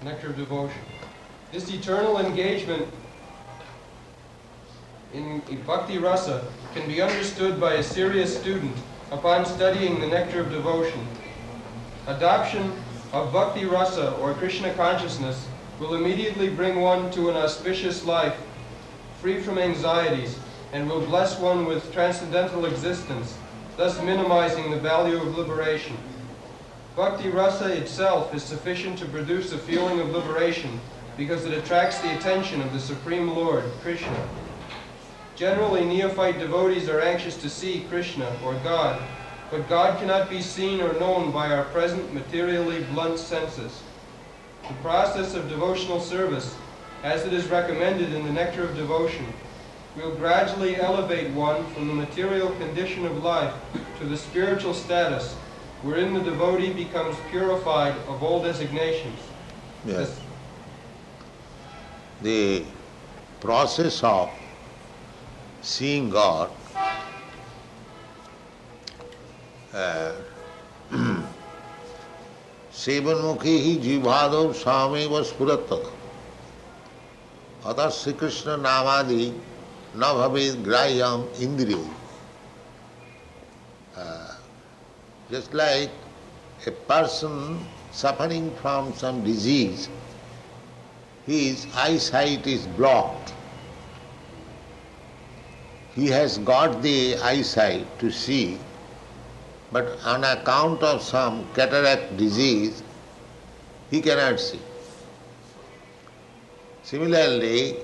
nectar of devotion. This eternal engagement in bhakti rasa can be understood by a serious student upon studying the nectar of devotion. Adoption of bhakti rasa or Krishna consciousness will immediately bring one to an auspicious life, free from anxieties, and will bless one with transcendental existence, thus minimizing the value of liberation. Bhakti rasa itself is sufficient to produce a feeling of liberation because it attracts the attention of the Supreme Lord, Krishna. Generally, neophyte devotees are anxious to see Krishna, or God, but God cannot be seen or known by our present materially blunt senses. The process of devotional service, as it is recommended in the Nectar of Devotion, will gradually elevate one from the material condition of life to the spiritual status, wherein the devotee becomes purified of all designations. Yes. The process of seeing God सेवनमुखी ही जीवादो स्वामी व स्फुरत अतः श्री कृष्ण नामादि न भवेद ग्राह्यम इंद्रिय. Just like a person suffering from some disease, his eyesight is blocked. He has got the eyesight to see, but on account of some cataract disease, he cannot see. Similarly,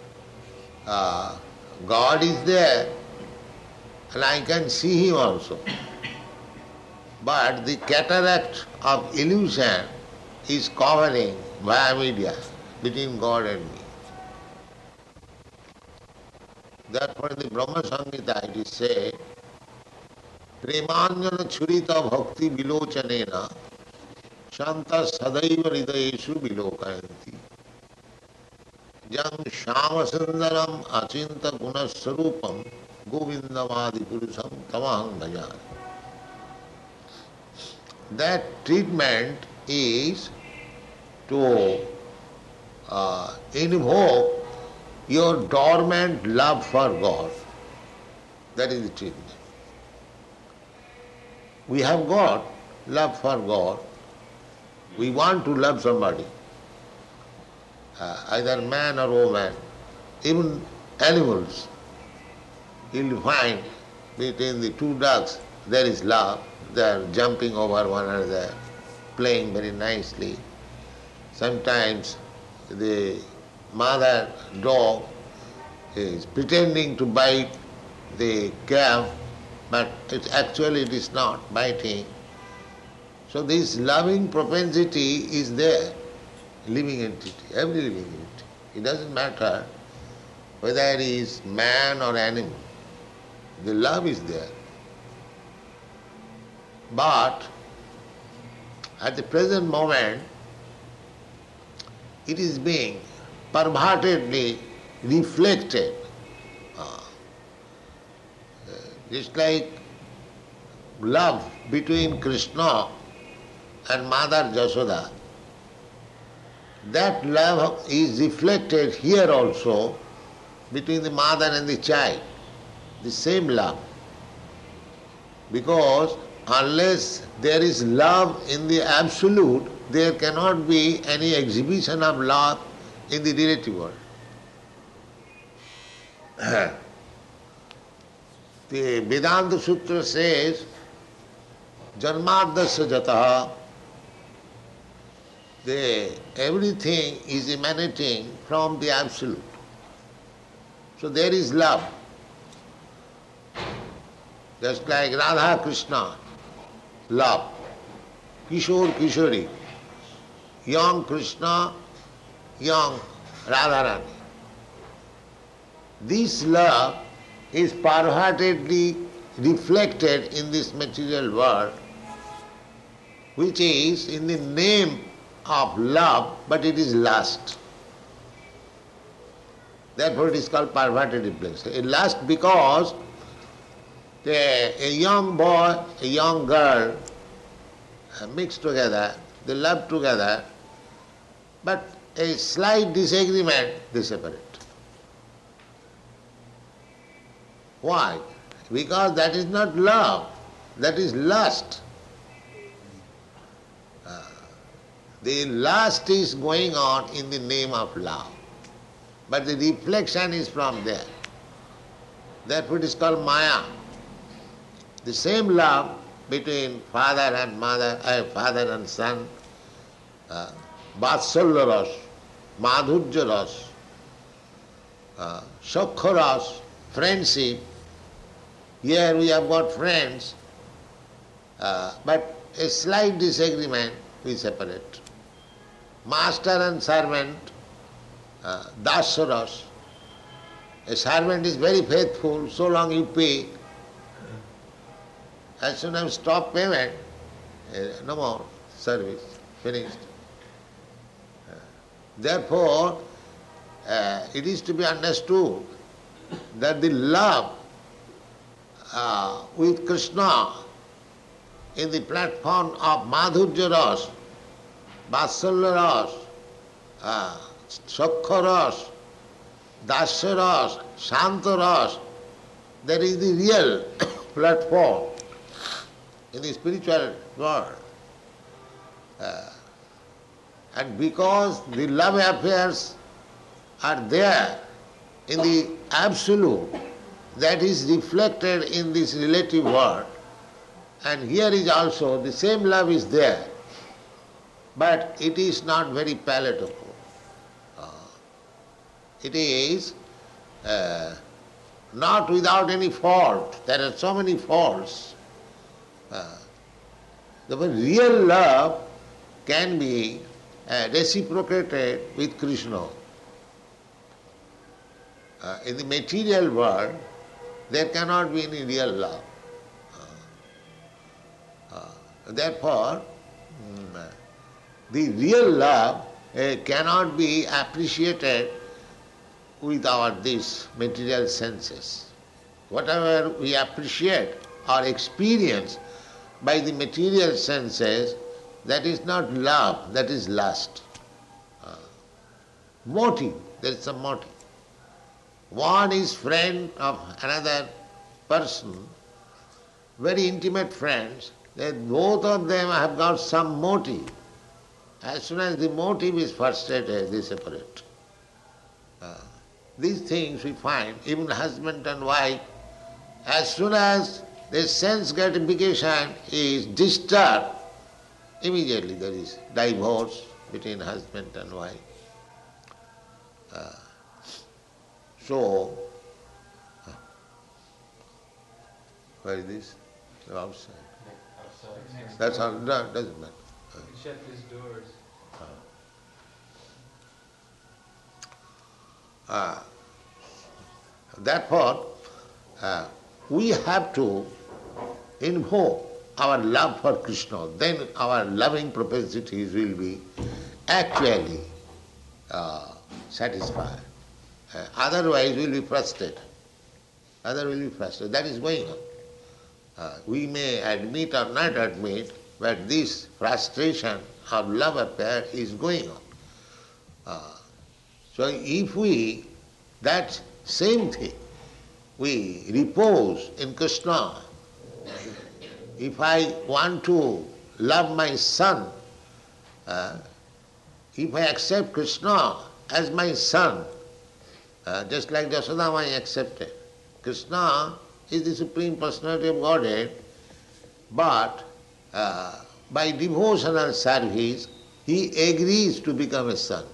God is there, and I can see Him also. But the cataract of illusion is covering via media between God and me. Therefore, in the Brahma Samhita it is said, Premanjana churita bhakti vilochanena shanta sadaiva hridayeshu vilokayanti jam shama sundaram achinta gunasarupam govindamadi purusham tamaham bhajami. That treatment is to invoke your dormant love for God. That is the treatment. We have got love for God. We want to love somebody, either man or woman, even animals. You'll find between the two ducks there is love. They are jumping over one another, playing very nicely. Sometimes the mother dog is pretending to bite the calf, but it is not biting. So this loving propensity is there, living entity, every living entity. It doesn't matter whether it is man or animal. The love is there. But at the present moment, it is being pervertedly reflected. Just like love between Krishna and Mother Jasoda, that love is reflected here also between the mother and the child, the same love. Because unless there is love in the absolute, there cannot be any exhibition of love in the relative world. The Vedanta Sutra says, Janmadasya jataha, everything is emanating from the absolute. So there is love. Just like Radha Krishna, love. Kishore Kishori, young Krishna, young Radharani. This love is pervertedly reflected in this material world, which is in the name of love, but it is lust. Therefore it is called perverted reflection. It lust because a young boy, a young girl mixed together, they love together, but a slight disagreement, they separate. Why? Because that is not love, that is lust. The lust is going on in the name of love, but the reflection is from there. Therefore it is called Maya. The same love between father and mother, father and son, Vatsalya ras, Madhurya ras, Shakha ras, friendship. Here we have got friends, but a slight disagreement, we separate. Master and servant, Dasya ras. A servant is very faithful, so long you pay. As soon as you stop payment, no more service, finished. Therefore, it is to be understood that the love with Krishna in the platform of Madhurya ras, Vatsalya ras, Shakha ras, Dasya ras, Shanta ras, that is the real platform in the spiritual world. And because the love affairs are there in the absolute, that is reflected in this relative world, and here is also the same love is there, but it is not very palatable. It is not without any fault. There are so many faults. The real love can be reciprocated with Krishna. In the material world, there cannot be any real love. Therefore, the real love cannot be appreciated with our these material senses. Whatever we appreciate or experience by the material senses, that is not love, that is lust. Motive, there is some motive. One is friend of another person, very intimate friends, that both of them have got some motive. As soon as the motive is frustrated, they separate. These things we find, even husband and wife, as soon as the sense gratification is disturbed, immediately there is divorce between husband and wife. So, where is this? Outside. Outside. That's all, no, doesn't matter. Shut his doors. Therefore, we have to invoke our love for Krishna, then our loving propensities will be actually satisfied. Otherwise we will be frustrated. That is going on. We may admit or not admit, but this frustration of love affair is going on. So if we, that same thing, we repose in Krishna. If I want to love my son, if I accept Krishna as my son, just like Jashoda Mai accepted, Krishna is the Supreme Personality of Godhead, but by devotional service, he agrees to become a son.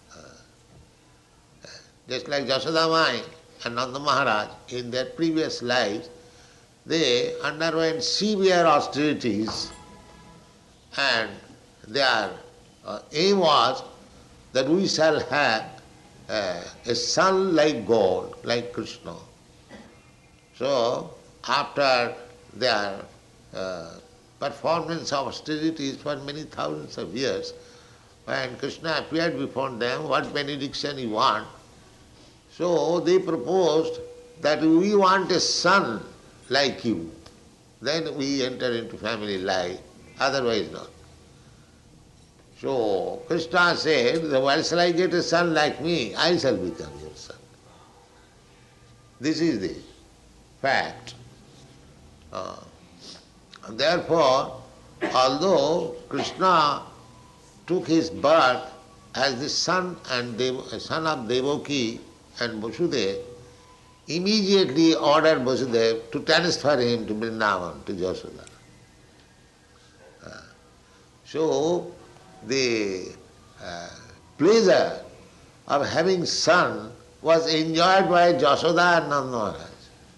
Just like Jashoda Mai and Nanda Maharaj, in their previous lives, they underwent severe austerities, and their aim was that we shall have a son like God, like Krishna. So, after their performance of austerities for many thousands of years, when Krishna appeared before them, what benediction you want? So they proposed that we want a son like you. Then we enter into family life, otherwise not. So Krishna said, why shall I get a son like me? I shall become your son. This is the fact. Therefore, although Krishna took his birth as the son of Devaki and Vasudeva, immediately ordered Vasudeva to transfer him to Vrindavan, to Jasoda. So, the pleasure of having son was enjoyed by Jasoda and Nanda Maharaj,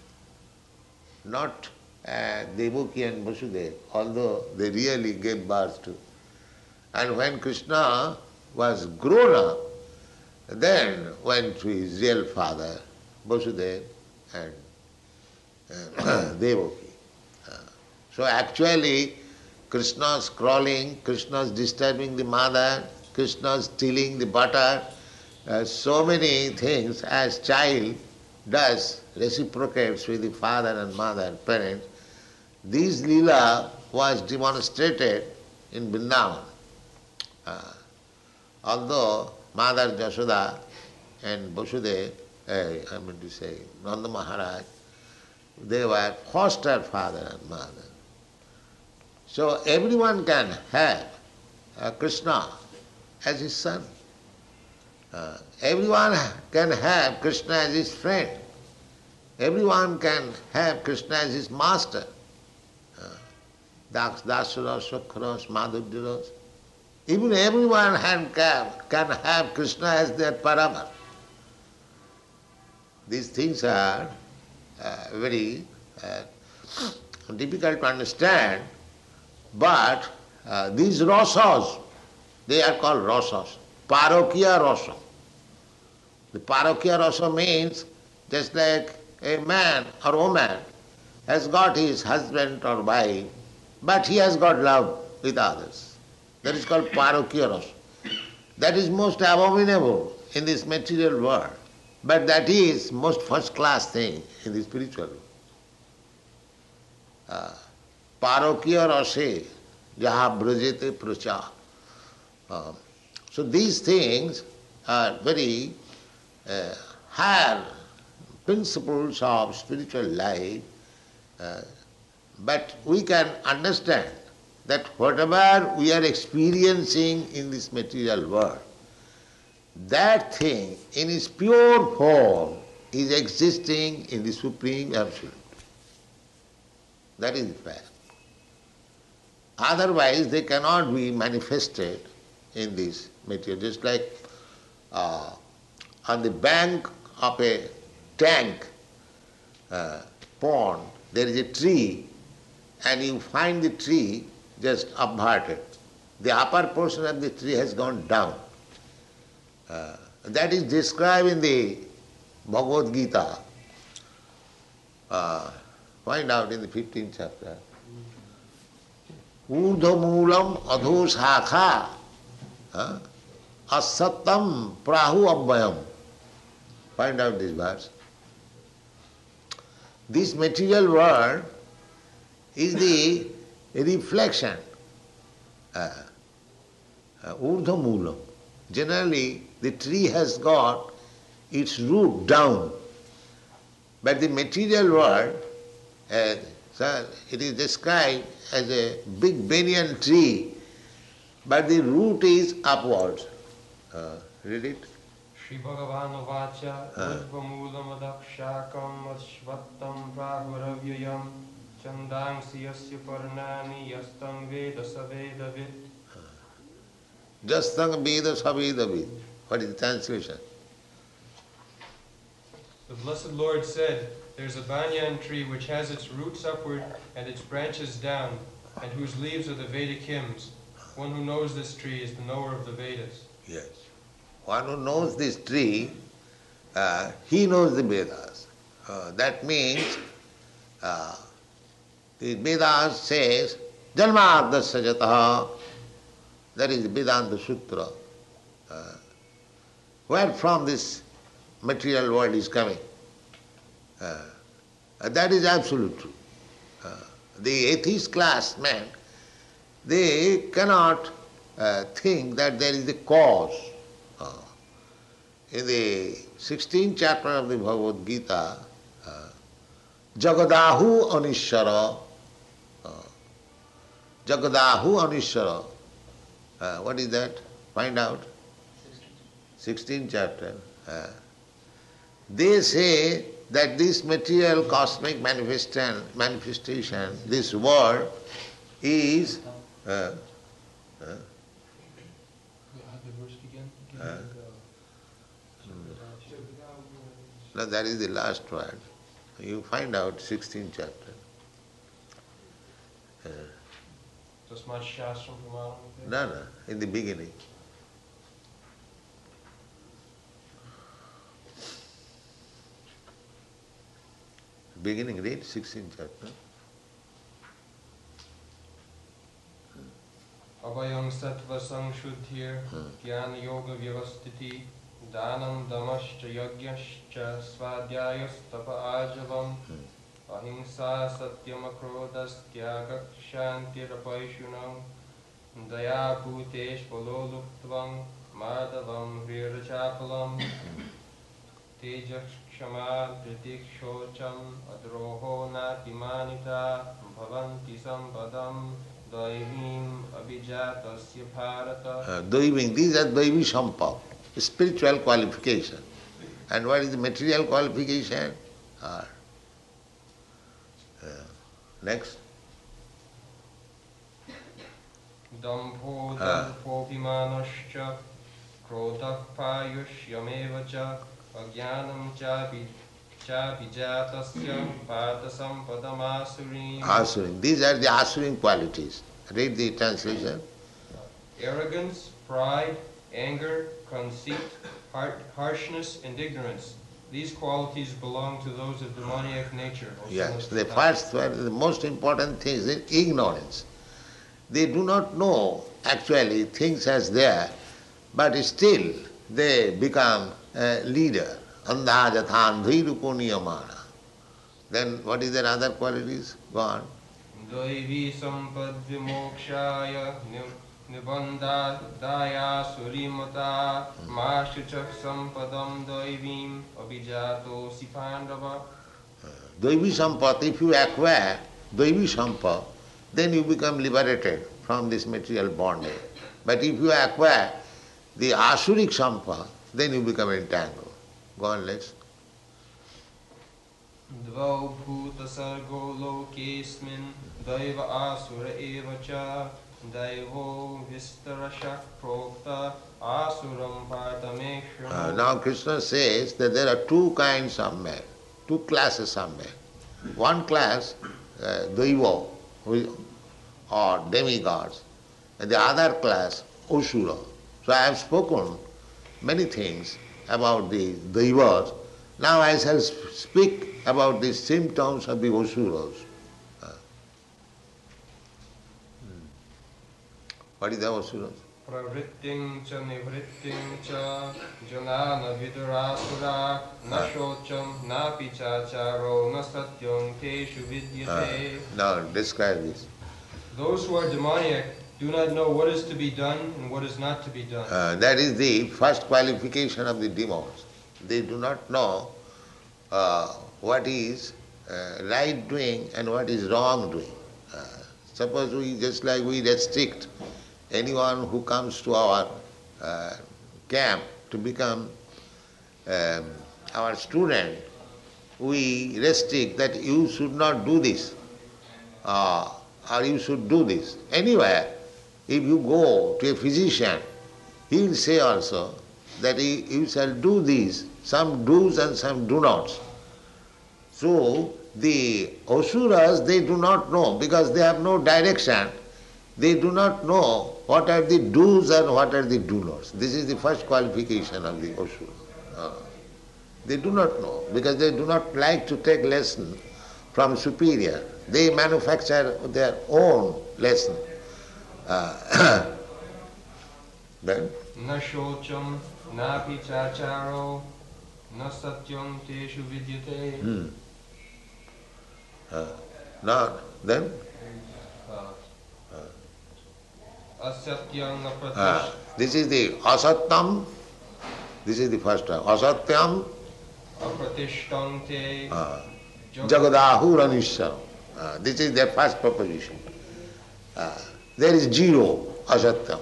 not Devaki and Vasudeva, although they really gave birth to. And when Krishna was grown up, then went to his real father, Vasudeva and Devaki. So actually, Krishna's crawling, Krishna's disturbing the mother, Krishna's stealing the butter, so many things as child does, reciprocates with the father and mother, parents. This lila was demonstrated in Vrindavan. Although Mother Jasoda and Vasudeva, Nanda Maharaj, they were foster father and mother. So everyone can have Krishna as his son. Everyone can have Krishna as his friend. Everyone can have Krishna as his master. Dasuras, Sakharas, Madhuryaras. Even everyone can have Krishna as their Paramat. These things are very difficult to understand, but these rasas, they are called rasas, parokiya rasa. The parokiya rasa means just like a man or woman has got his husband or wife, but he has got love with others. That is called parokiya rasa. That is most abominable in this material world, but that is most first class thing in the spiritual world. Parokiya rasa jaha brajete pracha. So these things are very higher principles of spiritual life, but we can understand that whatever we are experiencing in this material world, that thing in its pure form is existing in the Supreme Absolute. That is the fact. Otherwise they cannot be manifested in this material. Just like on the bank of a tank, pond, there is a tree, and you find the tree just upverted. The upper portion of the tree has gone down. That is described in the Bhagavad Gita. Find out in the 15th chapter. Urdha moolam adho shakha asattam prahu abhayam. Find out this verse. This material world is the reflection. Urdha moolam. Generally, the tree has got its root down, but the material world, it is described as a big banyan tree, but the root is upwards. Read it. Shri Bhagavan Vacha Udvamulam Adakshakam Ashvattam Prahuravyayam Chandangsi Yasya Parnani Yastam Veda Saveda Vid. Jastang Veda Saveda Vid. What is the translation? The Blessed Lord said, "There's a banyan tree which has its roots upward and its branches down, and whose leaves are the Vedic hymns. One who knows this tree is the knower of the Vedas." Yes. One who knows this tree, he knows the Vedas. That means the Vedas says, Janmadasya jataha. That is the Vedanta Sutra. Where from this material world is coming. That is absolute truth. The atheist class men, they cannot think that there is a cause. Uh, in the 16th chapter of the Bhagavad Gita, Jagadahu Anishara, Jagadahu Anishara. What is that? Find out. 16th chapter. They say that this material cosmic manifestation, this world is The verse again? no, that is the last word. You find out 16th chapter. Tasmat Shastram Pramanam. No, in the beginning. Beginning, read 16th chapter. Abhayam Sattva Sangshuddhir Jnana Yoga Vyavastiti Dhanam Damascha Yagyascha Svadhyayastapa Ajavam Ahimsa Satyam Akrodas Tyagak Shantirapayshunam Daya Bhutesh Paloluktvam Madhavam Virachapalam Tejas Kshama Pritikshocham Adroho Natimanita Bhavanti Sampadam Daivim Abhijatasya Bharata. Daiving, these are Daivi Sampa, spiritual qualification. And what is the material qualification? Next. Dambho Dambhopimanascha Krodha Payushyamevacha Ajnanam Chabijatasya Patasampadam Asurim. Asurim. These are the Asurim qualities. Read the translation. Arrogance, pride, anger, conceit, harshness, and ignorance. These qualities belong to those of demoniac nature. Yes, the first one, the most important thing is ignorance. They do not know actually things as they are, but still they become a leader. Andhajathandhiruponyamana. Then what is their other qualities? Go on. Daivi sampad vimokshaya nibandha daya surimata mashuchak sampadam daivim abhijato sipandava. Daivi Sampat, if you acquire Daivi Sampat, then you become liberated from this material bondage. But if you acquire the Asurik Sampat, then you become entangled. Go on, let's. Dvau bhuta sargo lokesmin daiva asura evacha daivo vistarashak prokta asuram partameshram. Now Krishna says that there are two kinds of men, two classes of men. One class, Daiva, or demigods, and the other class, Asura. So I have spoken many things about the Daivas. Now I shall speak about the symptoms of the Asuras. What is the Asuras? Pravritting cha nivritting cha janana vidurasura na shocham na pichacharo na satyam teshu vidyate. Now describe this. Those who are demoniac do not know what is to be done and what is not to be done. That is the first qualification of the demons. They do not know what is right doing and what is wrong doing. Suppose we restrict anyone who comes to our camp to become our student, we restrict that you should not do this or you should do this. Anywhere, if you go to a physician, he will say also that you shall do this, some do's and some do nots. So the Asuras, they do not know because they have no direction. They do not know what are the do's and what are the do nots. This is the first qualification of the Asura. They do not know because they do not like to take lesson from superior. They manufacture their own lesson. Then? Na shocham na pichacharo na satyam teshu vidyate. Now, then? asatyam apratish. This is the asatyam. This is the first one. Asatyam Apratishthante Jagadahur. This is their first proposition. There is zero asatyam.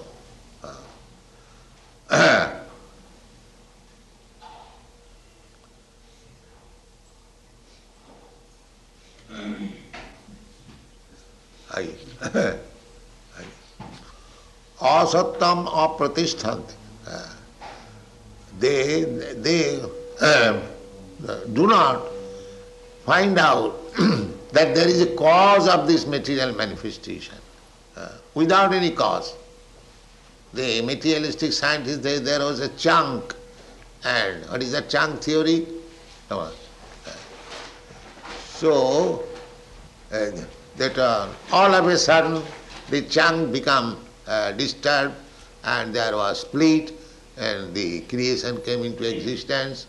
Asatyam apratishthante. They do not find out that there is a cause of this material manifestation. Without any cause. The materialistic scientists say there was a chunk, and what is that chunk theory? So, that all of a sudden the chunk become disturbed and there was split and the creation came into existence.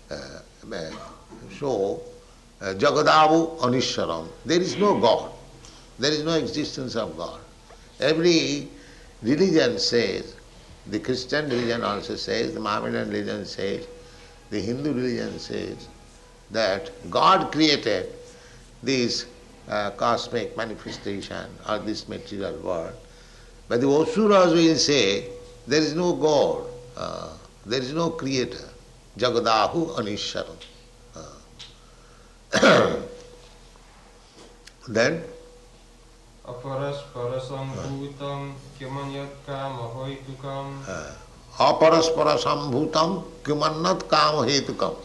So, Jagadavu Anishwaram. There is no God. There is no existence of God. Every religion says, the Christian religion also says, the Mohammedan religion says, the Hindu religion says that God created this cosmic manifestation or this material world. But the Asuras will say there is no God, there is no creator. Jagadahu Anishwaram. Then Aparasparasambhutam kimanyat kama hoitukam. Aparaspara sambhutam kimannat kama hetukam.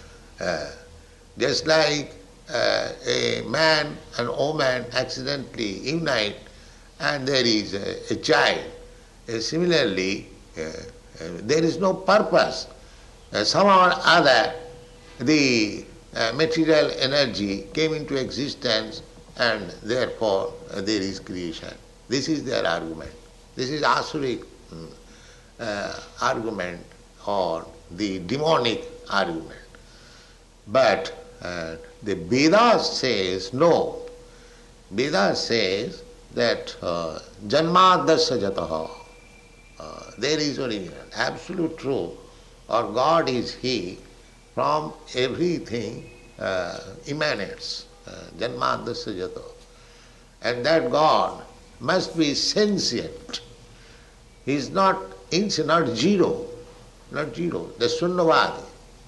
Just like a man and woman accidentally unite and there is a child. Similarly, there is no purpose. Somehow or other, the material energy came into existence and therefore there is creation. This is their argument. This is Asuric argument or the demonic argument. But the Vedas says no. Vedas says that Janmadasya Jataha, there is origin, absolute truth, or God is He, from everything emanates. Janmadasya Jataha. And that God must be sentient. He is not zero, not zero, the Sunnavadi.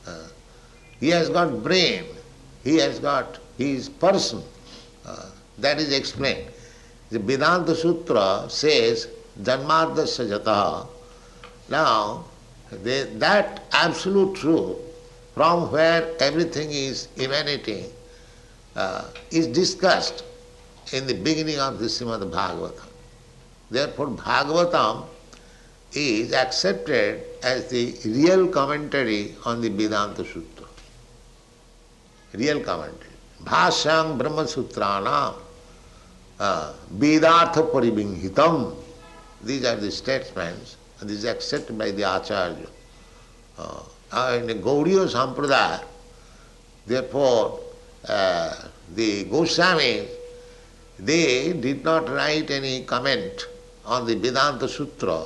He has got brain, he is person. That is explained. The Vedanta Sutra says, Janmadasya Jataha. Now, that absolute truth from where everything is emanating is discussed in the beginning of the Srimad Bhagavatam. Therefore, Bhagavatam is accepted as the real commentary on the Vedanta Sutra. Real commentary. Bhāshyam Brahma Sutranam Vedartha Paribinghitam. These are the statements, and this is accepted by the Acharya. In the Gaudiya Sampradaya, therefore, the Goswamis, they did not write any comment on the Vedanta Sutra,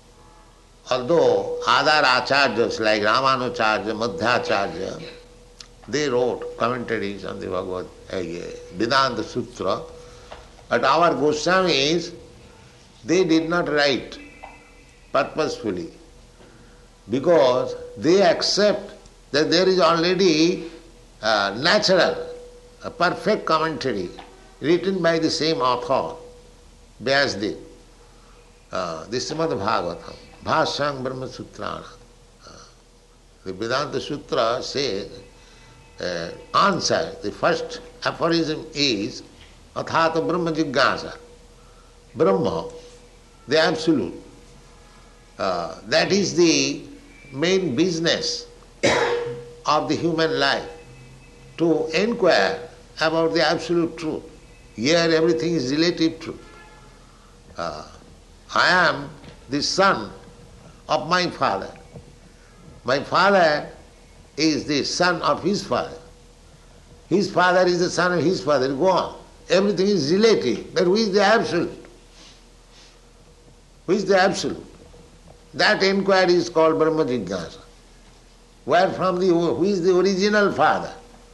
although other acharyas like Ramanujacharya, Madhyacharya, they wrote commentaries on the Vedanta Sutra. But our Goswamis, they did not write purposefully, because they accept that there is already natural, a perfect commentary written by the same author, Vyasdev. This is Srimad Bhagavatam, Bhāshyam Brahma Sutrana. The Vedanta Sutra says, answer, the first aphorism is, Athata Brahma Jigyasa. Brahma, the Absolute. That is the main business of the human life, to inquire about the absolute truth. Here everything is relative truth. I am the son of my father. My father is the son of his father. His father is the son of his father. Go on. Everything is relative, but who is the absolute? Who is the Absolute? That inquiry is called Brahma Jignasa. Who is the original father?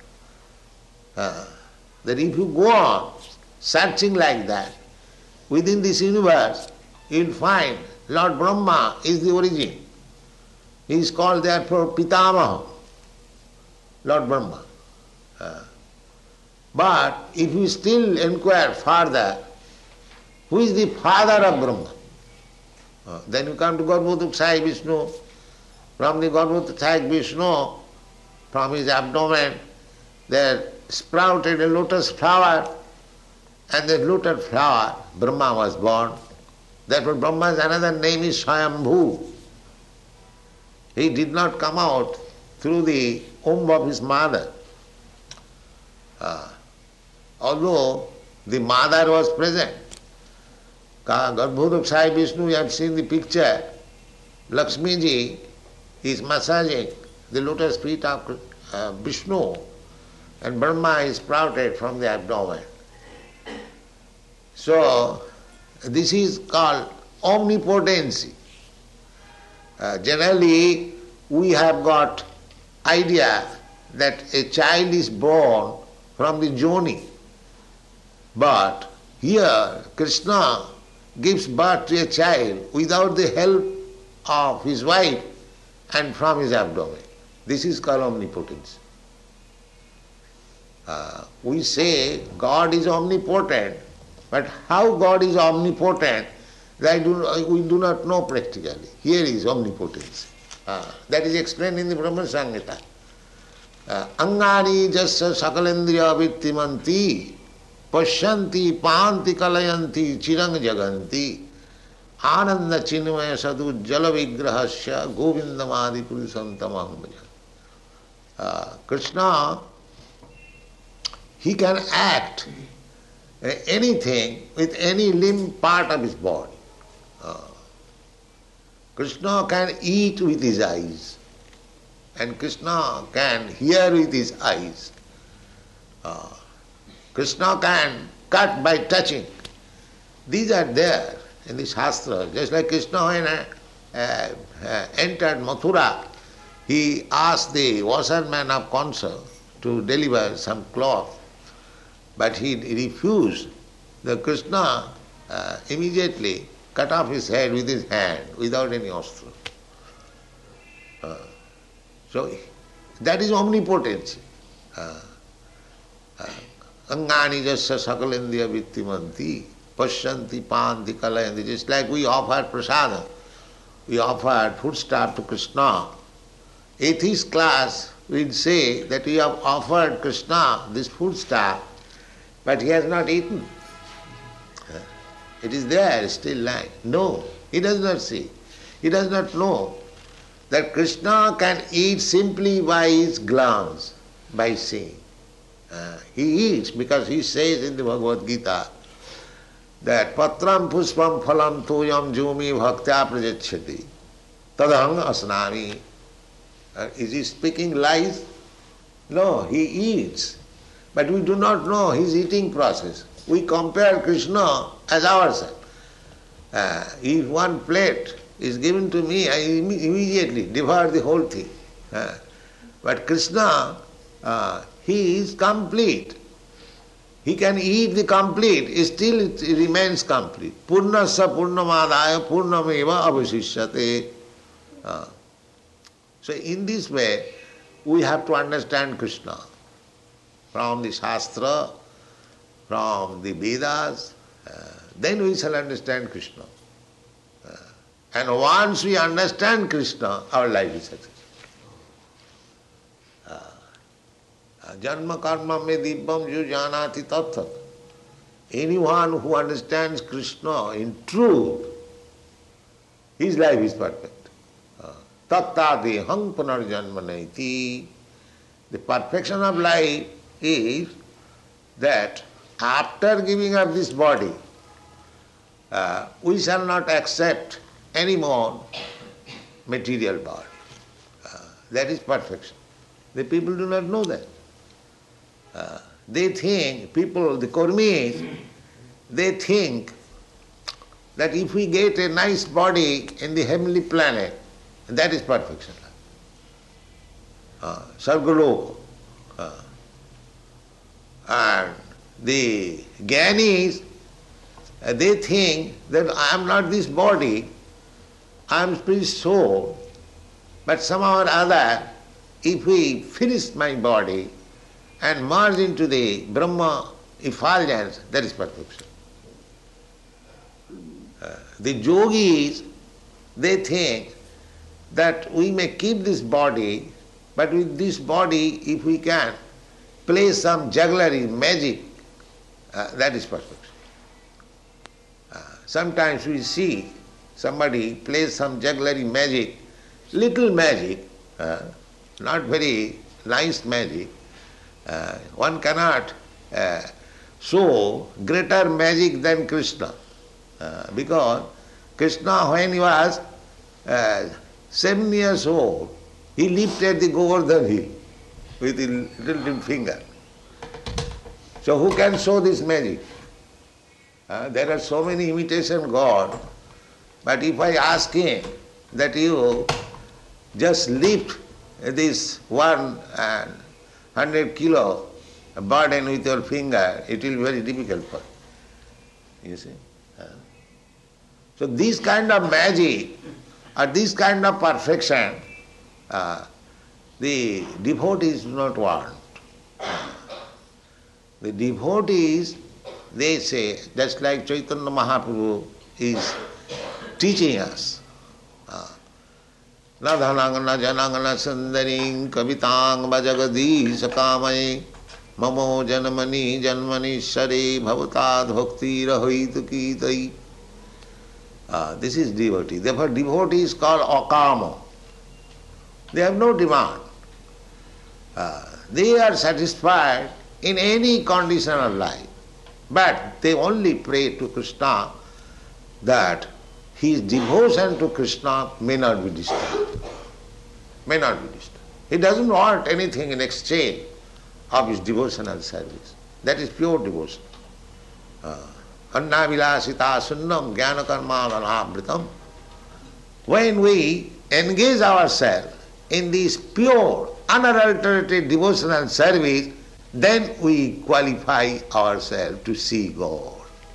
That if you go on searching like that, within this universe, you will find Lord Brahma is the origin. He is called therefore Pitamaha, Lord Brahma. But if you still inquire further, who is the father of Brahma? Then you come to Garbhodakshayi Vishnu. From the Garbhodakshayi Vishnu, from his abdomen, there sprouted a lotus flower, and that lotus flower, Brahma was born. Therefore Brahma's another name is Swayambhu. He did not come out through the womb of his mother. Although the mother was present. Garbhodakshayi Vishnu, you have seen the picture. Lakshmi ji is massaging the lotus feet of Vishnu, and Brahma is sprouted from the abdomen. So, this is called omnipotency. Generally, we have got idea that a child is born from the Joni. But here, Krishna gives birth to a child without the help of his wife and from his abdomen. This is called omnipotence. We say God is omnipotent, but how God is omnipotent, we do not know practically. Here is omnipotence. That is explained in the Brahma Samhita. Angani jasya sakalendriya vittimanti pasyanti panti kalayanti chirang jaganti ananda chinmaya sadhu jala vigrahasya govindamadi purusam tamaham bhajan. Krishna, he can act anything with any limb part of his body. Krishna can eat with his eyes, and Krishna can hear with his eyes. Krishna can cut by touching. These are there in the Shastra. Just like Krishna when entered Mathura, he asked the washerman of Kansa to deliver some cloth, but he refused. The Krishna immediately cut off his head with his hand without any astra. So that is omnipotence. Angani jasya sakalendriya vittimanti pasyanti panti kalayanti. Just like we offered prasada, we offered foodstuff to Krishna. Atheist class will say that we have offered Krishna this foodstuff, but he has not eaten. It is there, still lying. No, he does not see. He does not know that Krishna can eat simply by his glance, by seeing. He eats because he says in the Bhagavad Gita that patram puspam phalam toyam jumi bhaktya prajachyati tadahang asnami. Is he speaking lies? No, he eats. But we do not know his eating process. We compare Krishna as ourselves. If one plate is given to me, I immediately devour the whole thing. But Krishna, he is complete. He can eat the complete, still it remains complete. Purnasya purnamadaya purnameva avasishyate. So in this way, we have to understand Krishna from the Shastra, from the Vedas, then we shall understand Krishna. And once we understand Krishna, our life is successful. Janma karma me dibbam ju janati tattat. Anyone who understands Krishna in truth, his life is perfect. Tattade hang punarjanma naiti. The perfection of life is that after giving up this body, we shall not accept any more material body. That is perfection. The people do not know that. They think, people, the Kurmis, they think that if we get a nice body in the heavenly planet, that is perfection. Sargalok. And the Jnanis, they think that I am not this body, I am spirit soul, but somehow or other, if we finish my body and merge into the Brahma effulgence, that is perfection. The yogis, they think that we may keep this body, but with this body, if we can play some jugglery, magic, that is perfection. Sometimes we see somebody plays some jugglery magic, little magic, not very nice magic. One cannot show greater magic than Krishna. Because Krishna, when he was 7 years old, he lifted the Govardhan hill with a little finger. So who can show this magic? There are so many imitation gods, but if I ask him that you just lift this 100 kilo burden with your finger, it will be very difficult for you. You see? So this kind of magic or this kind of perfection, the devotees do not want. The devotees, they say, just like Chaitanya Mahaprabhu is teaching us, na dhanangana janangana sundaring kavitang bhajagadhi sakamai mamo janmani janmani share bhavatad bhakti rahoitu kitai. This is devotee. Therefore devotee is called akama. They have no demand. They are satisfied in any condition of life. But they only pray to Krishna that his devotion to Krishna may not be disturbed. May not be disturbed. He doesn't want anything in exchange of his devotional service. That is pure devotion. Anna vilasita sunnam jnana karma anabhritam. When we engage ourselves in this pure, unadulterated devotional service, then we qualify ourselves to see God.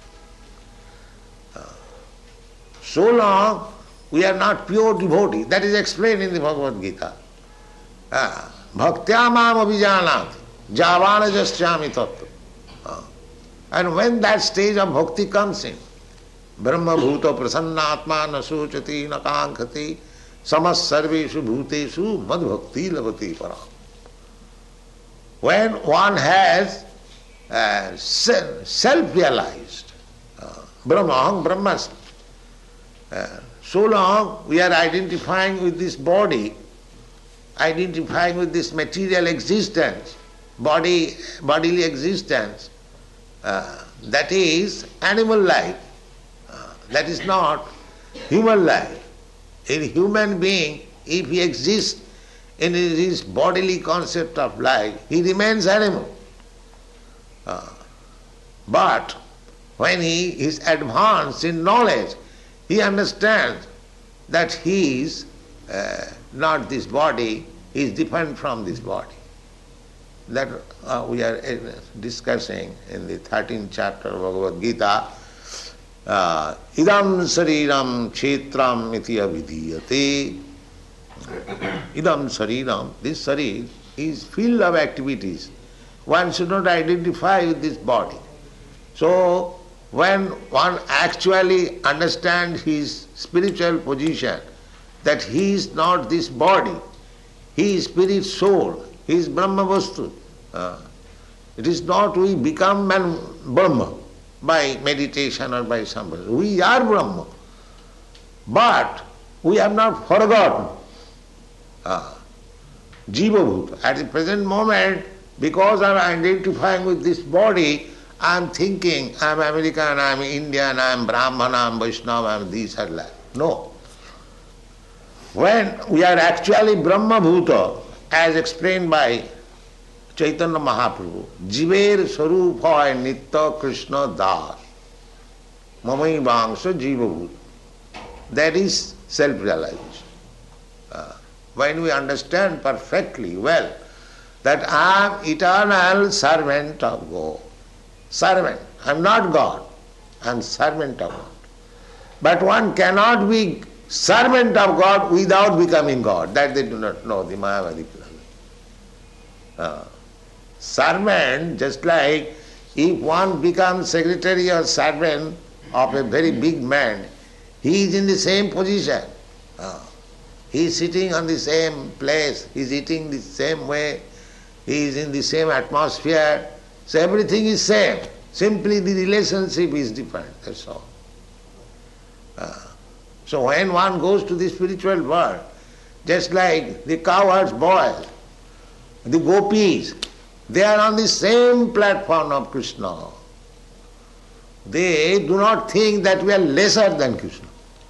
So long we are not pure devotee. That is explained in the Bhagavad Gita. Bhaktya mam abhijanat javana jasyami tattva. And when that stage of bhakti comes in, Brahma bhuta prasannatma na sochati na kankhati samas sarveshu bhuteshu mad bhakti lavati param. When one has self-realized, Brahmaham Brahmasmi, so long we are identifying with this body, identifying with this material existence, bodily existence, that is animal life, that is not human life. A human being, if he exists in his bodily concept of life, he remains animal. But when he is advanced in knowledge, he understands that he is not this body, he is different from this body. That we are discussing in the 13th chapter of Bhagavad Gita. Idam sariram kshetram iti avidhiyate. Idam sariram, this sarir is filled of activities. One should not identify with this body. So, when one actually understands his spiritual position, that he is not this body, he is spirit soul, he is Brahma Vastu. It is not we become Brahma by meditation or by somebody. We are Brahma. But we have not forgotten Jiva Bhuta. At the present moment, because I am identifying with this body, I am thinking I am American, I am Indian, I am Brahman, I am Vaishnava, I am this or that. No. When we are actually Brahma Bhuta, as explained by Chaitanya Mahaprabhu, Jiver Sarupa Nitya Krishna Das. mamai vangsha jiva bhut. That is self-realization. When we understand perfectly well that I am eternal servant of God. Servant. I am not God. I am servant of God. But one cannot be servant of God without becoming God. That they do not know, the Mayavadi philosophy. Servant, just like if one becomes secretary or servant of a very big man, he is in the same position. He is sitting on the same place, he is eating the same way, he is in the same atmosphere, so everything is same. Simply the relationship is different, that's all. So when one goes to the spiritual world, just like the cowherds boys, the gopis, they are on the same platform of Krishna. They do not think that we are lesser than Krishna.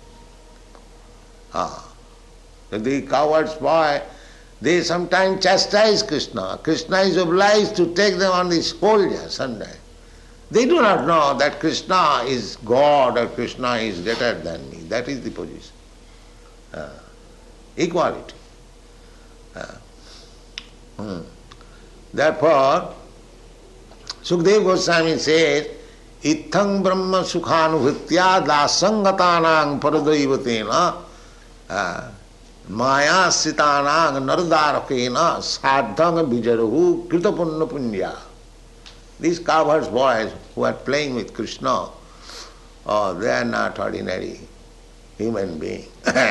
The cowherds boy, they sometimes chastise Krishna. Krishna is obliged to take them on the scolding sometimes. They do not know that Krishna is God or Krishna is greater than me. That is the position. Equality. Therefore, Sukadeva Goswami says, Ithang Brahma Sukhanubhritya Dasangatanang Paradaivatena Maya Sitanang Nardarakena Sadhanga Bijarahu Kritapunna Punya. These cowherds boys who are playing with Krishna, they are not ordinary human beings.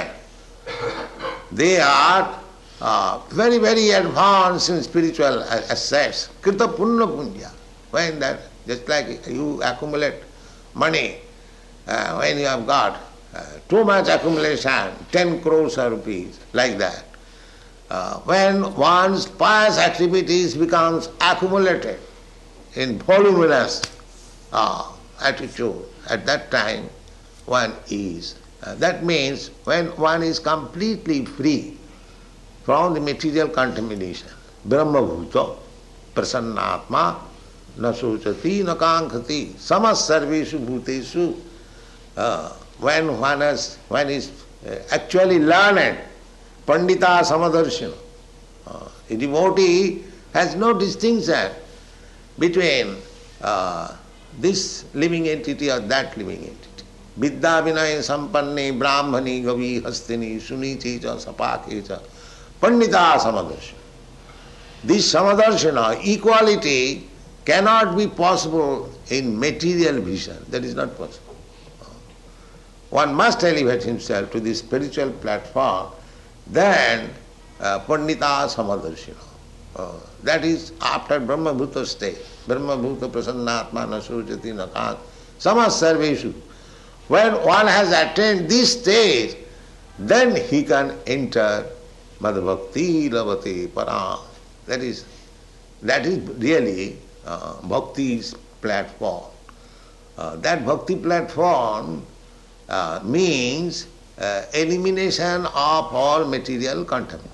They are very, very advanced in spiritual assets. Krita punna punya. When that, just like you accumulate money, when you have got too much accumulation, 10 crores of rupees, like that. When one's pious activities becomes accumulated in voluminous attitude, at that time one is. That means when one is completely free from the material contamination, Brahma Bhuta, Prasannatma, na sochati, na kankhati, samas sarveshu bhuteshu. When one is actually learned, Pandita Samadarshana, a devotee has no distinction between this living entity or that living entity. Vidya vinay sampanne brahmani gavi hastini sunichi cha sapake cha Pandita Samadarshana. This Samadarshana, equality, cannot be possible in material vision. That is not possible. One must elevate himself to the spiritual platform, then Pandita Samadarshana. That is after Brahma Bhuta stage. Brahma Bhuta Prasannatma Nasujati Nakan Samas Sarveshu. When one has attained this stage, then he can enter Madhbhakti Lavati Param. That is really Bhakti's platform. That Bhakti platform means elimination of all material contamination.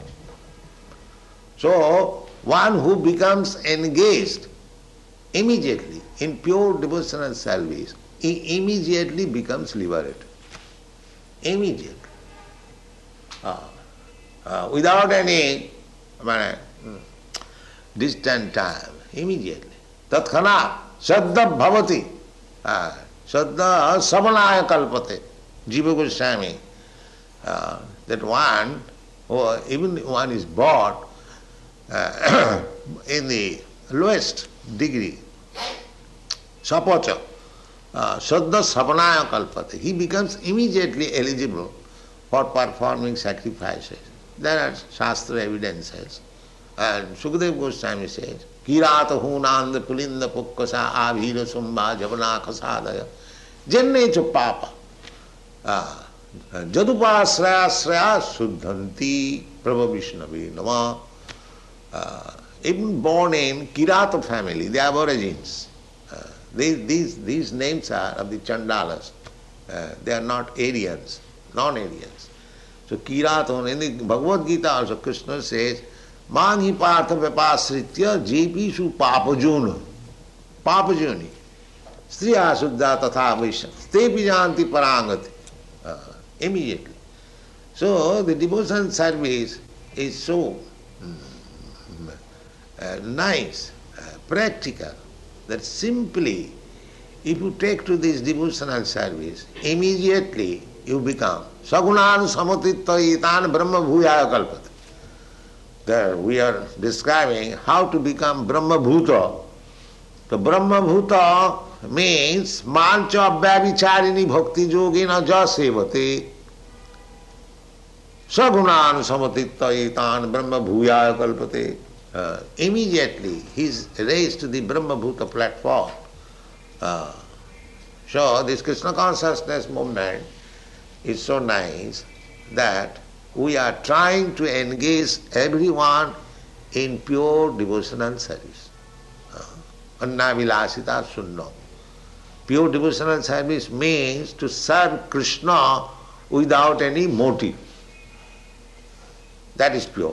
So, one who becomes engaged immediately in pure devotional service, he immediately becomes liberated. Immediately. Without any distant time. Immediately. Tatkhanat Shraddha Bhavati. Shraddha Samanaya Kalpate. Jiva Goswami. That one, or even one is born in the lowest degree, Sapocha, Shraddha Samanaya Kalpate. He becomes immediately eligible for performing sacrifices. There are Shastra evidences. And Sukadeva Goswami says, Kirata hunanda pulinda pukkasa avhira sumba javana kasadaya jennecha papa jadupa sraya suddhanti prabha Vishnavi nama. Even born in Kirata family, the Aborigines, these names are of the Chandalas. They are not Aryans, non-Aryans. So Kirata, in the Bhagavad Gita also Krishna says, Manhi partha vyapasritya jepishu papajuna. Papajuni. Striya Suddha Tatha Vaishya. Te Pijanti Parangati. Immediately. So the devotion service is so nice, practical, that simply if you take to this devotional service, immediately you become Sagunan Samatittayitan Brahma Bhuyaya Kalpata. There we are describing how to become Brahma Bhuta. The Brahma Bhuta means Mancha Abhyavicharini Bhakti Yogina Jasevate. Sagunan Samatittayitan Brahma Bhuyaya Kalpate. Immediately he is raised to the Brahma Bhuta platform. So this Krishna consciousness movement is so nice that we are trying to engage everyone in pure devotional service. Annavilasita Sunnam. Pure devotional service means to serve Krishna without any motive. That is pure.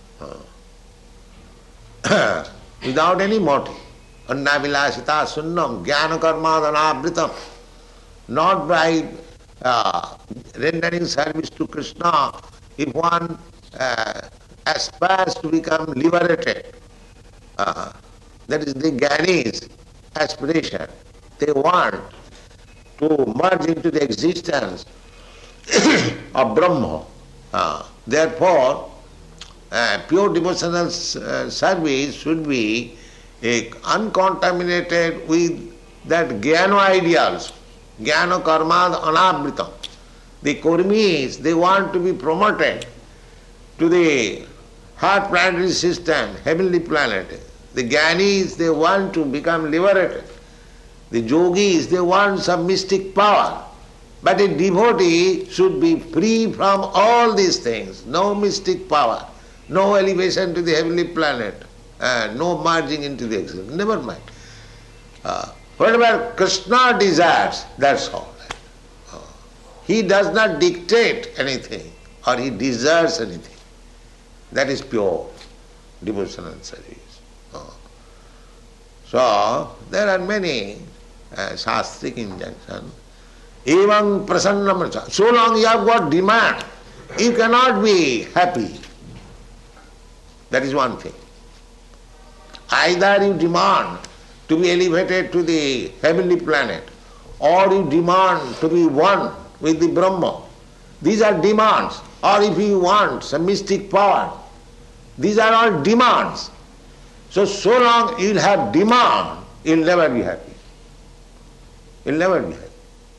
Without any motive. Annavilasita Sunnam Jnana Karmadhanavritam. Not by rendering service to Krishna if one aspires to become liberated. That is the Jnani's aspiration. They want to merge into the existence of Brahma. Therefore, pure devotional service should be uncontaminated with that jnana ideals, jnana karma anavritam. The kurmis, they want to be promoted to the heart planetary system, heavenly planet. The jnanis, they want to become liberated. The yogis, they want some mystic power. But a devotee should be free from all these things. No mystic power, no elevation to the heavenly planet, no merging into the existence. Never mind. Whatever Krishna desires, that's all. He does not dictate anything or he desires anything. That is pure devotional service. So, there are many shastric injunctions. Evam prasannam. So long you have got demand, you cannot be happy. That is one thing. Either you demand to be elevated to the heavenly planet, or you demand to be one with the Brahma. These are demands. Or if you want some mystic power, these are all demands. So long you will have demand, you will never be happy. You will never be happy.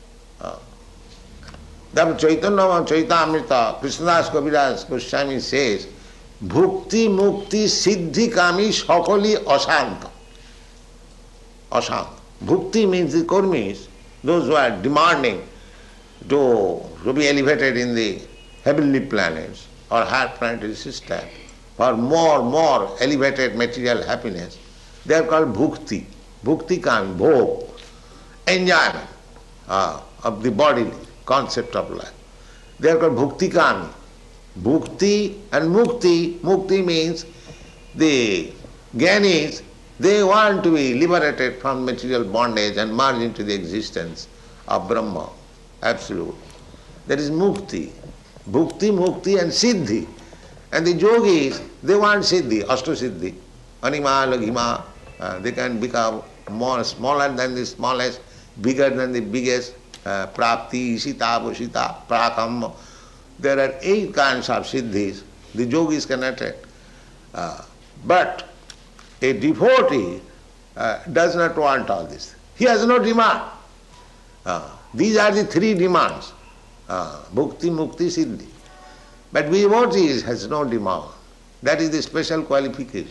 Therefore Chaitanya Chaitamrita, Krishnadas Kaviraj Goswami says, Bhukti Mukti Siddhi Kami Sakali Asanta. Asanta. Bhukti means the kurmis, those who are demanding to be elevated in the heavenly planets or higher planetary system for more elevated material happiness. They are called bhukti. Bhukti kami, bhog, enjoyment of the bodily concept of life. They are called bhukti kami. Bhukti and mukti. Mukti means the jnanis, they want to be liberated from material bondage and merge into the existence of Brahma, absolute. That is mukti. Bhukti, mukti and siddhi. And the yogis, they want siddhi, ashtasiddhi, anima, laghima. They can become smaller than the smallest, bigger than the biggest, prapti, ishita, bushita, prakam. There are 8 kinds of siddhis. The yogis can attain. But a devotee does not want all this. He has no demand. These are the 3 demands. Bhukti, mukti, siddhi. But devotee has no demand. That is the special qualification.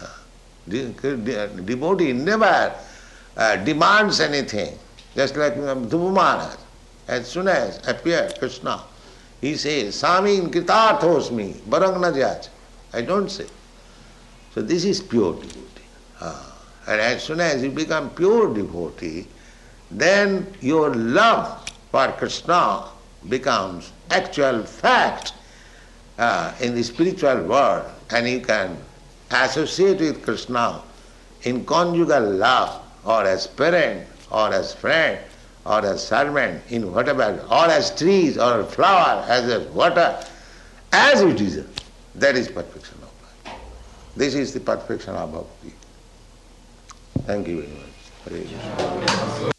Devotee never demands anything. Just like Dhruva Maharaj, as soon as appeared Krishna, he says, Samin kritarthosmi, barang na jaj. I don't say. So this is pure devotee. And as soon as you become pure devotee, then your love for Krishna becomes actual fact in the spiritual world, and you can associate with Krishna in conjugal love or as parent or as friend, or as servant, in whatever, or as trees, or flower, as water, as it is, that is perfection of life. This is the perfection of bhakti. Thank you very much. Hare Krishna.